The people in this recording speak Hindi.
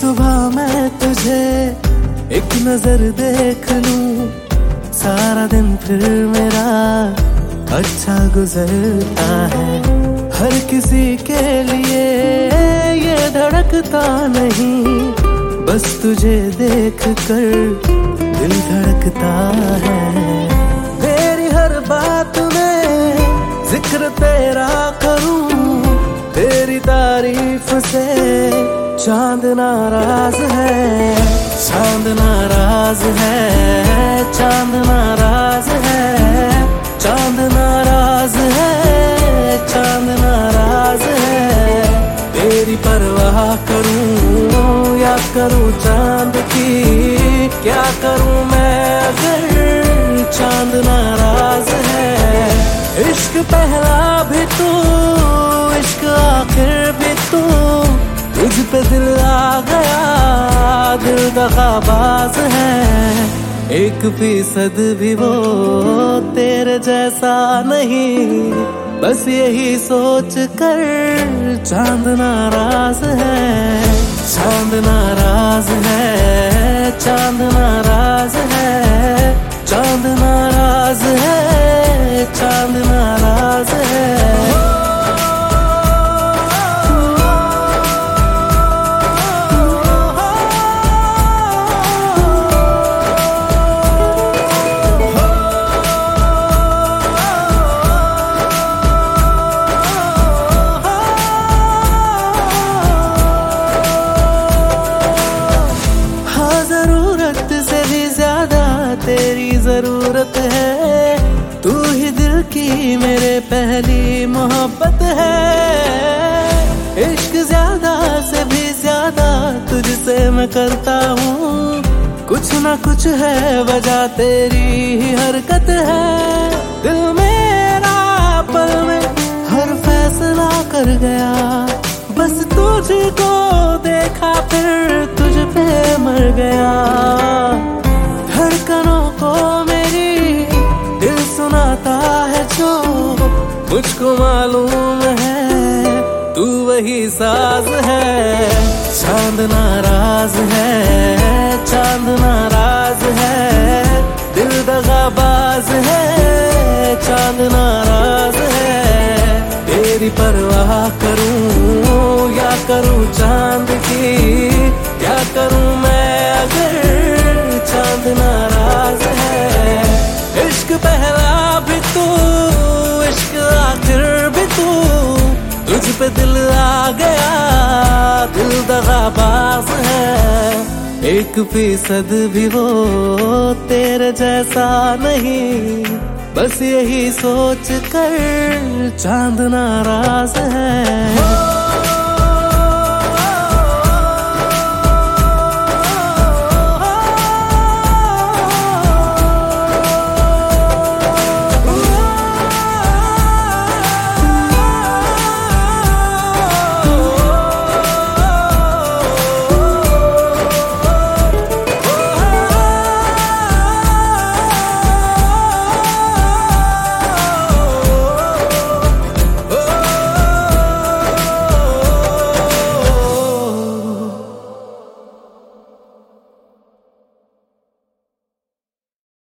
सुबह मैं तुझे एक नजर देख लूं, सारा दिन फिर मेरा अच्छा गुजरता है। हर किसी के लिए ये धड़कता नहीं, बस तुझे देख कर दिल धड़कता है। मेरी हर बात में जिक्र तेरा करूं, तेरी तारीफ से चांद नाराज है, चांद नाराज है, चांद नाराज है, चांद नाराज है, चांद नाराज है। तेरी परवाह करूं या करूं चांद की, क्या करूं मैं अगर चांद नाराज है। इश्क पहला भी तू, इश्क आखिर भी तू, तुझ पे दिल आ गया, दिल दगाबाज है। 1% भी वो तेरे जैसा नहीं, बस यही सोच कर चांद नाराज है, चांद नाराज है, चांद नाराज है, चांद नाराज है, चांद नाराज है। तेरी जरूरत है, तू ही दिल की मेरे पहली मोहब्बत है। इश्क ज्यादा से भी ज्यादा तुझसे मैं करता हूँ, कुछ ना कुछ है वजह तेरी ही हरकत है। दिल मेरा पल में हर फैसला कर गया, बस तुझको देखा फिर तुझ पे मर गया। धड़कनों को मेरी दिल सुनाता है जो, मुझको मालूम है तू वही साज है। चांद नाराज है, चांद नाराज है, दिल दगाबाज है, चांद नाराज है। तेरी परवाह करूं या करूं चांद की, क्या करूं मैं अगर चांद नाराज है। इश्क पहला भी तू, इश्क आखिर भी तू, तुझ पे दिल आ गया, दिल दगाबाज है। 1% भी वो तेरे जैसा नहीं, बस यही सोच कर चांद नाराज है।